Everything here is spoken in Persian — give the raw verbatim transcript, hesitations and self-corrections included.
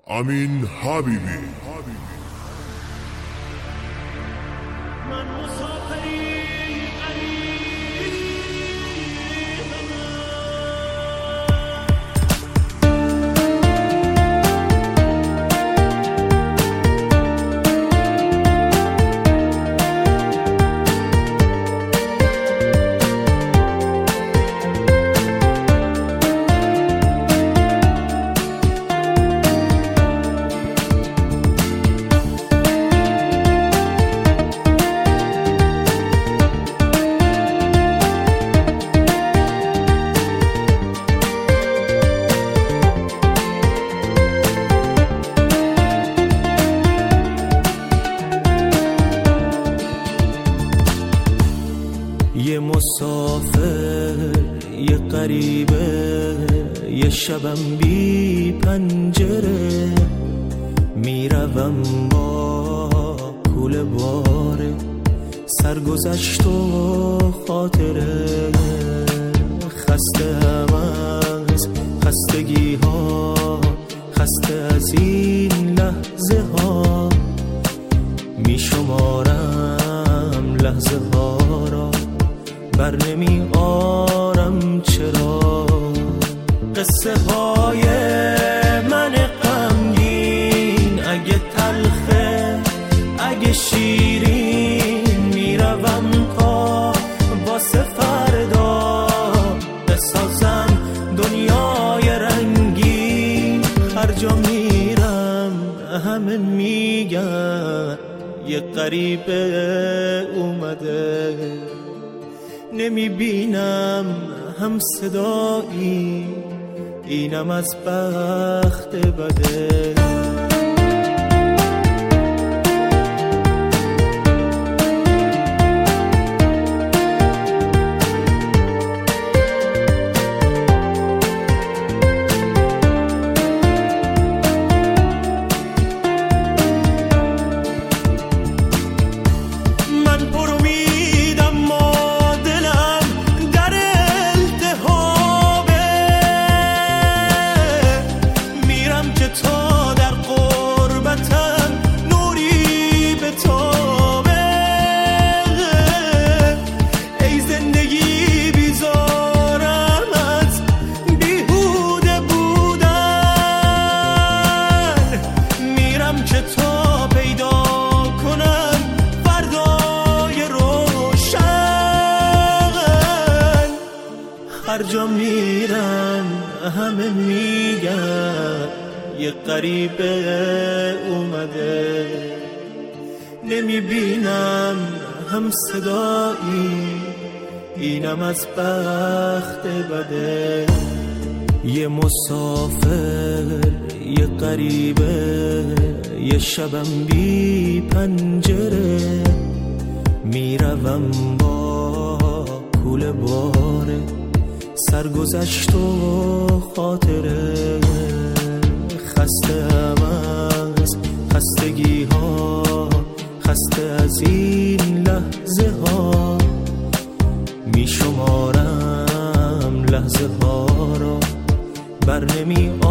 امین حبیبی. من مسافری یه مسافر، یه غریبه، یه شبم بی پنجره، میروم با کوله باره، سرگذشت و خاطره، خسته هم از خستگی ها، خسته از این لحظه ها، میشمارم لحظه ها را، بر نمی آرم چرا. قصه های من غمگین، اگه تلخه اگه شیرین، میروم تا واسه فردا بسازم دنیای رنگین. هر جا میرم همه میگن یه غریبه اومده، نمیبینم هم صدایی، اینم از بخت بده. هر جا میرم همه میگن یه غریبه اومده، نمیبینم هم صدایی، اینم از بخت بده. یه مسافر، یه غریبه، یه شبم بی پنجره، میروم با کوله باره، سرگذشت و خاطره، خسته هم از خستگی ها، خسته از این لحظه ها، میشمارم لحظه ها را، بر نمی